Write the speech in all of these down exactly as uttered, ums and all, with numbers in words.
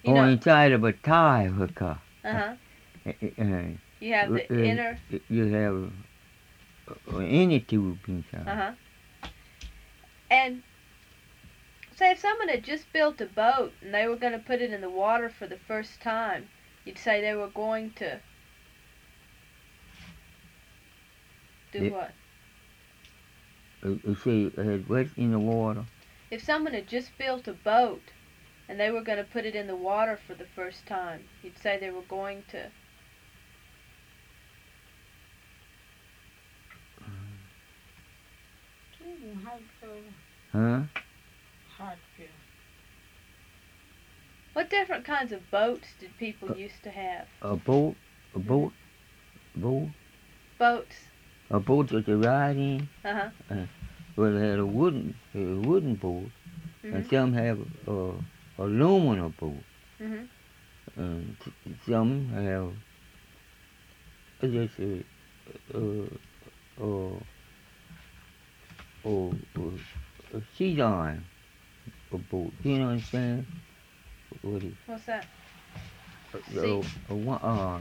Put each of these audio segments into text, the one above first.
You or know. inside of a tire hooker. Uh-huh. Uh, uh, You have the uh, inner. you have uh, any tube inside. Uh-huh. And say if someone had just built a boat and they were going to put it in the water for the first time, you'd say they were going to do It, what? uh, you see, it had what in the water? If someone had just built a boat and they were going to put it in the water for the first time, you'd say they were going to. Huh? What different kinds of boats did people Uh, used to have? A boat, a boat, mm-hmm. boat, Boats. a boat that you ride in. Uh-huh. Uh, well, it had a wooden, a wooden boat, mm-hmm. and some have a aluminum boat. Mm-hmm. And some have just a, a, a, a, a, a sheet iron a boat. You know what I'm saying? What is? What's that? A, a, a, uh,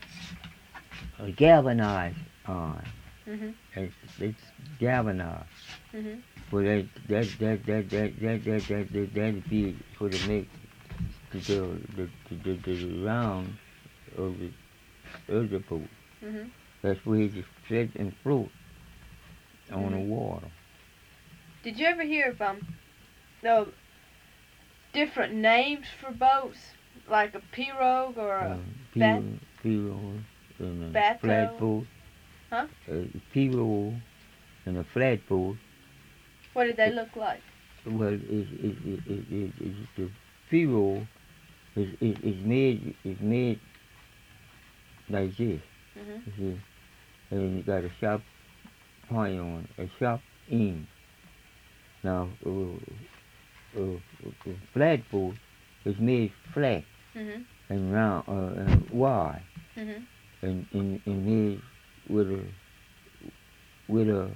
a galvanized iron. Mm-hmm. It's, it's galvanized. Mm-hmm. Well, that that that that that that that that that that'd be for the make the the the, the, the round of the of the boat. Mm-hmm. That's where he just sit and float on mm-hmm. the water. Did you ever hear of um the different names for boats, like a pirogue or a uh, bat? Pirogue and a Bateau? flatboat. Huh? A pirogue and a flatboat. What did they look like? Well, it it it it, it, it the pirogue is is is made is made like this. Mm-hmm. You see, and it got a sharp point on it, a sharp end. Now, uh, uh, uh, flatboat is made flat mm-hmm. and round uh, and wide, mm-hmm. and, and and made with a with a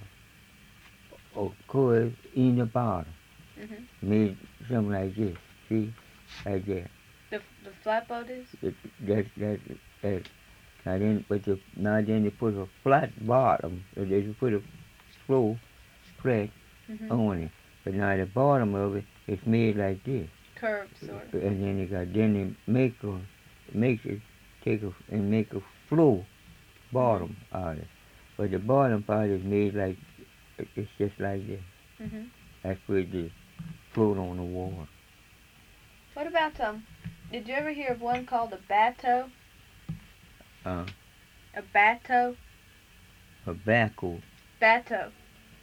a curve in the bottom. Mm-hmm. Made something like this. See, like that. The the flatboat is. It, that that that. Now then, but the, now then they put a flat bottom. They put a floor flat mm-hmm. on it. But now the bottom of it is made like this. Curved, sort of. And then they got then they make a make it take a and make a floor bottom mm-hmm. out of it. But the bottom part is made like it's just like this. Mm-hmm. That's where it float on the water. What about um? Did you ever hear of one called a bateau? Uh, a bateau. A backhoe. Bateau.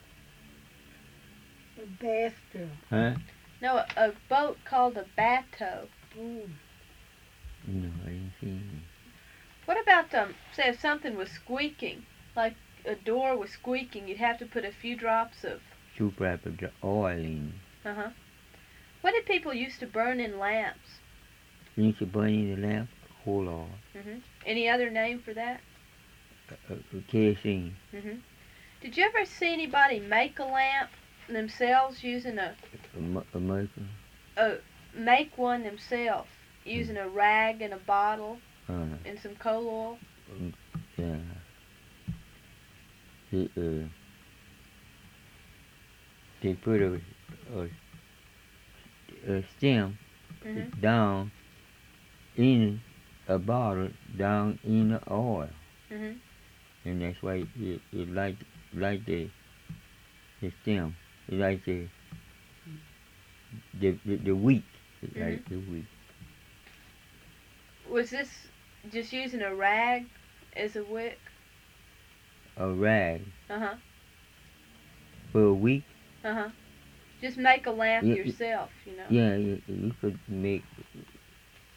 A bathtub. Huh? No, a, a boat called a bateau. Mm. No, I didn't see any. What about um? Say if something was squeaking, like a door was squeaking, you'd have to put a few drops of super oil in. Uh huh. What did people used to burn in lamps? You used to burn in the lamp? Whole oil. Mhm. Any other name for that? Uh, uh, kerosene. Mhm. Did you ever see anybody make a lamp themselves using a A, a maker? Uh, make one themselves using mm. a rag and a bottle uh, and some coal oil? Um, yeah. They, uh, they put a, a, a stem mm-hmm. down in a bottle, down in the oil. Mm-hmm. And that's why it, it like like the the stem. It like the the the, the wheat. It mm-hmm. like the wheat. Was this just using a rag as a wick? A rag. Uh huh. For a week. Uh huh. Just make a lamp yeah, yourself, you know. Yeah, you, you could make